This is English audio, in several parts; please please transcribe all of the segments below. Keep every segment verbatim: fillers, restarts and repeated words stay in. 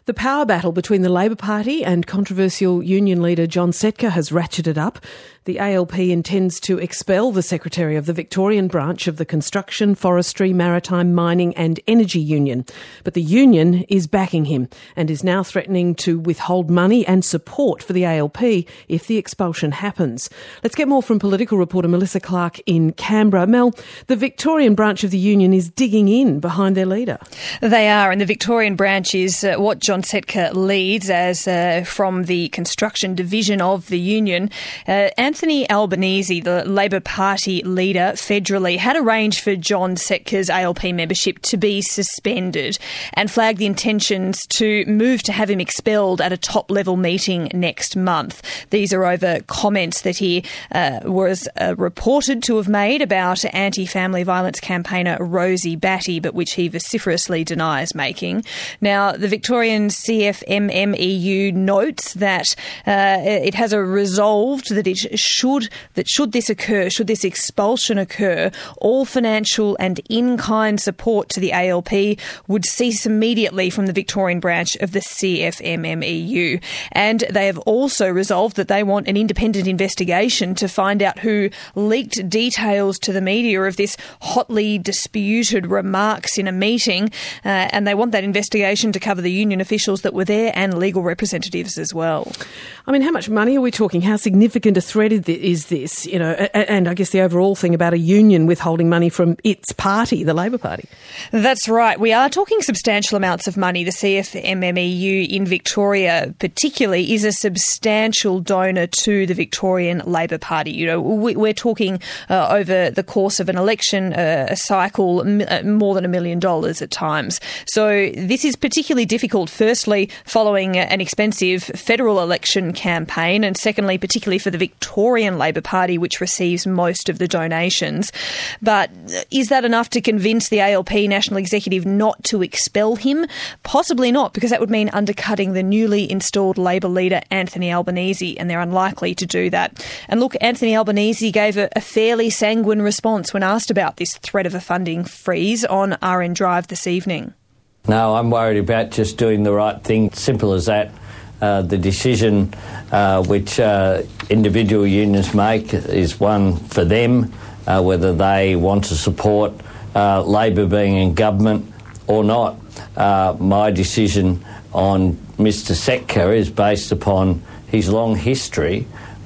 The power battle between the Labor Party and controversial union leader John Setka has ratcheted up. The A L P intends to expel the Secretary of the Victorian branch of the Construction, Forestry, Maritime, Mining and Energy Union. But the union is backing him and is now threatening to withhold money and support for the A L P if the expulsion happens. Let's get more from political reporter Melissa Clark in Canberra. Mel, the Victorian branch of the union is digging in behind their leader. They are, and the Victorian branch is uh, what John Setka leads as uh, from the construction division of the union. Uh, Anthony Albanese, the Labor Party leader federally, had arranged for John Setka's A L P membership to be suspended and flagged the intentions to move to have him expelled at a top-level meeting next month. These are over comments that he uh, was uh, reported to have made about anti-family violence campaigner Rosie Batty, but which he vociferously denies making. Now, the Victorian C F M M E U notes that uh, it has a resolved that it should that should this occur, should this expulsion occur, all financial and in-kind support to the A L P would cease immediately from the Victorian branch of the C F M M E U. And they have also resolved that they want an independent investigation to find out who leaked details to the media of this hotly disputed remarks in a meeting, uh, and they want that investigation to cover the union officials that were there and legal representatives as well. I mean, how much money are we talking? How significant a threat is this? You know, and I guess the overall thing about a union withholding money from its party, the Labor Party. That's right. We are talking substantial amounts of money. The C F M M E U in Victoria particularly is a substantial donor to the Victorian Labor Party. You know, we're talking uh, over the course of an election uh, a cycle more than a million dollars at times. So this is particularly difficult, firstly, following an expensive federal election campaign, and secondly, particularly for the Victorian Labor Party, which receives most of the donations. But is that enough to convince the A L P National Executive not to expel him? Possibly not, because that would mean undercutting the newly installed Labor leader, Anthony Albanese, and they're unlikely to do that. And look, Anthony Albanese gave a, a fairly sanguine response when asked about this threat of a funding freeze on R N Drive this evening. No, I'm worried about just doing the right thing. Simple as that. Uh, the decision uh, which uh, individual unions make is one for them, uh, whether they want to support uh, Labor being in government or not. Uh, my decision on Mister Setka is based upon his long history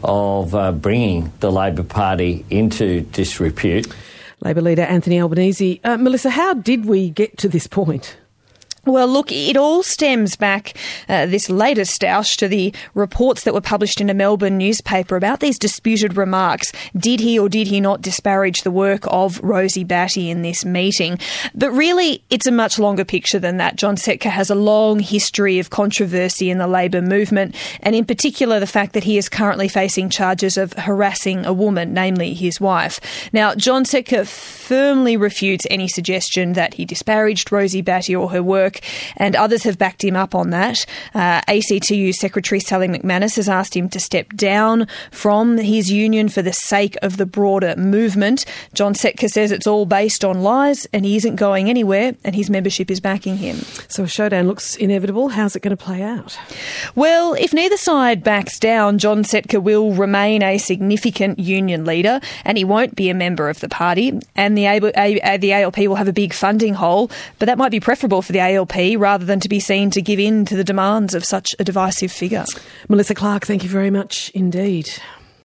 of uh, bringing the Labor Party into disrepute. Labor leader Anthony Albanese. Uh, Melissa, how did we get to this point? Well, look, it all stems back, uh, this latest stoush, to the reports that were published in a Melbourne newspaper about these disputed remarks. Did he or did he not disparage the work of Rosie Batty in this meeting? But really, it's a much longer picture than that. John Setka has a long history of controversy in the Labor movement, and in particular the fact that he is currently facing charges of harassing a woman, namely his wife. Now, John Setka firmly refutes any suggestion that he disparaged Rosie Batty or her work, and others have backed him up on that. Uh, A C T U Secretary Sally McManus has asked him to step down from his union for the sake of the broader movement. John Setka says it's all based on lies and he isn't going anywhere, and his membership is backing him. So a showdown looks inevitable. How's it going to play out? Well, if neither side backs down, John Setka will remain a significant union leader and he won't be a member of the party, and the, A- A- the A L P will have a big funding hole, but that might be preferable for the A L P rather than to be seen to give in to the demands of such a divisive figure. Melissa Clark, thank you very much indeed.